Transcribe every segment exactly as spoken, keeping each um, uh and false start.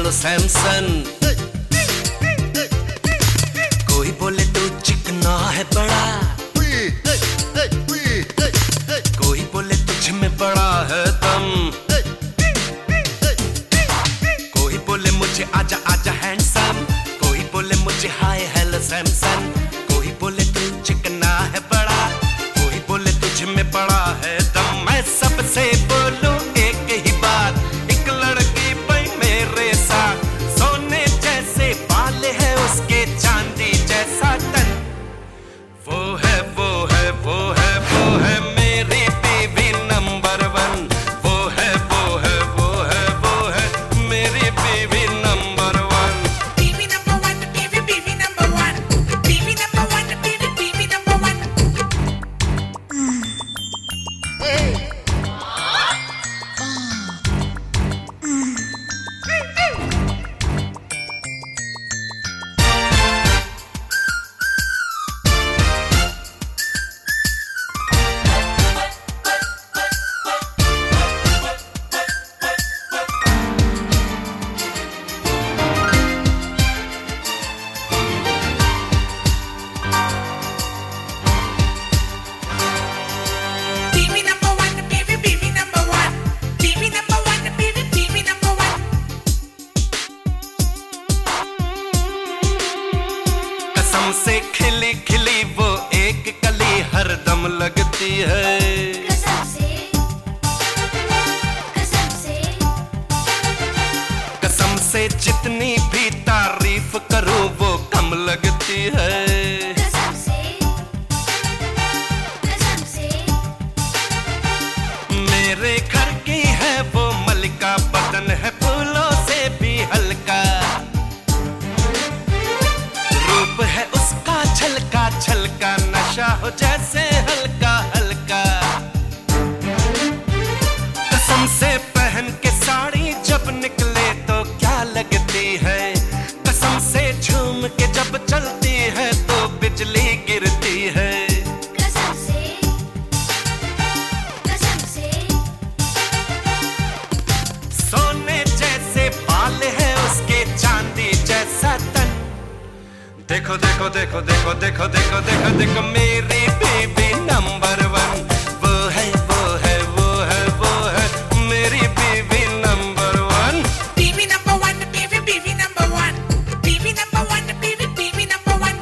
Hello Samson. कोई बोले तू चिकना है बड़ा, कोई बोले तुझ में बड़ा है दम, कोई बोले मुझे आजा आजा हैंडसम, कोई बोले मुझे हाय हेलो सैमसन। कोई बोले तू चिकना है बड़ा, कोई बोले तुझ में बड़ा है दम। मैं सबसे बोलूं एक ही बात, एक लड़की पई मेरे साथ, सोने जैसे बाल है उसके चांदी जैसा तन, वो है वो है वो है वो है मेरी बीवी नंबर वन, वो है वो है वो है वो है मेरी बीवी number one. Baby number one, baby, baby number one, baby number one, baby, baby number one. Baby number one, baby, baby number one, baby number one, baby, baby number one. कसम से खिली खिली वो एक कली हरदम लगती है, कसम से, कसम से, कसम से जितनी भी तारीफ करूं वो कम लगती है। कसम से, कसम से, मेरे घर की है वो मलिका, बदन है फूलों से भी हल्का, रूप है उसका छलका छलका, नशा हो जैसे हल्का हल्का। कसम से पहन के साड़ी जब निकले तो क्या लगती है, कसम से झूम के जब चलती है तो बिजली गिरती है। कसम से, कसम से, सोने जैसे बाल है उसके चांदी जैसा तन, देखो देखो देखो देखो देखो देखो देखो देखो मेरी बीबी नंबर वन, वो है वो है वो है वो है मेरी बीबी number one. baby number one, baby, baby number one, baby number one, baby, baby number one.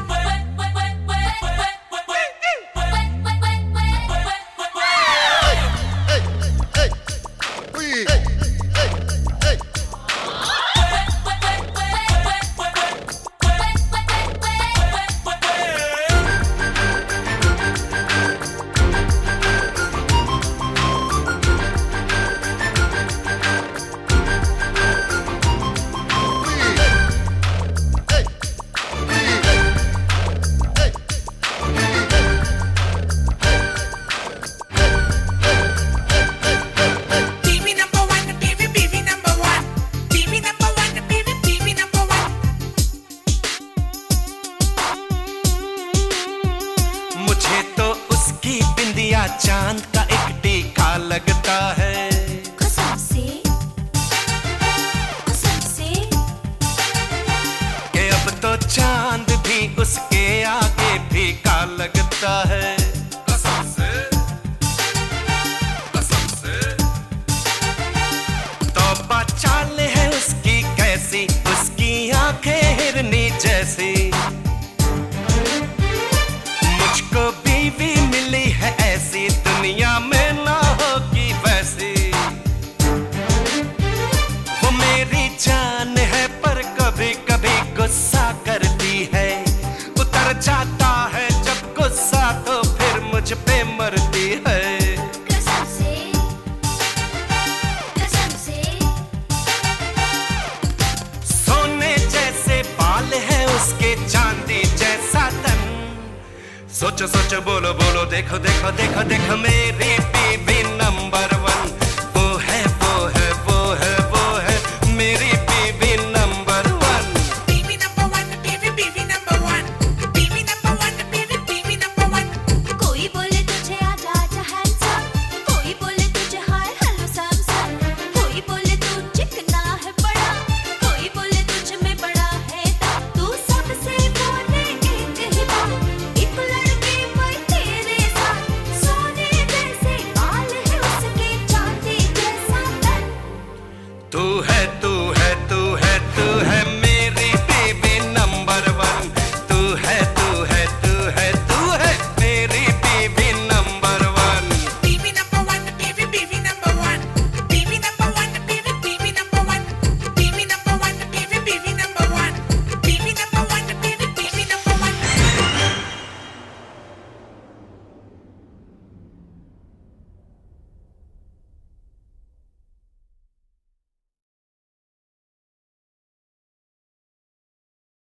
Baby number one, baby, baby number one, baby number one, baby, baby number one. मुझे तो उसकी बिंदिया चांद का एक टीका लगता है, कसम से, कसम से, कि अब तो चांद भी उसके आगे फीका लगता है। कसम से कसम से तौबा चाल है उसकी कैसी, उसकी आंखें हिरनी जैसी, मुझको बीवी मिली है ऐसी, दुनिया में ना होगी वैसी। वो मेरी जान है पर कभी कभी गुस्सा करती है, उतर जाता है जब गुस्सा तो फिर मुझ पे मरती है। कसम से, कसम से, सोने जैसे बाल है उसके चांदी जैसा तन, सोचो सोचो बोलो बोलो देखो देखो देखो देखो मेरी बीवी नंबर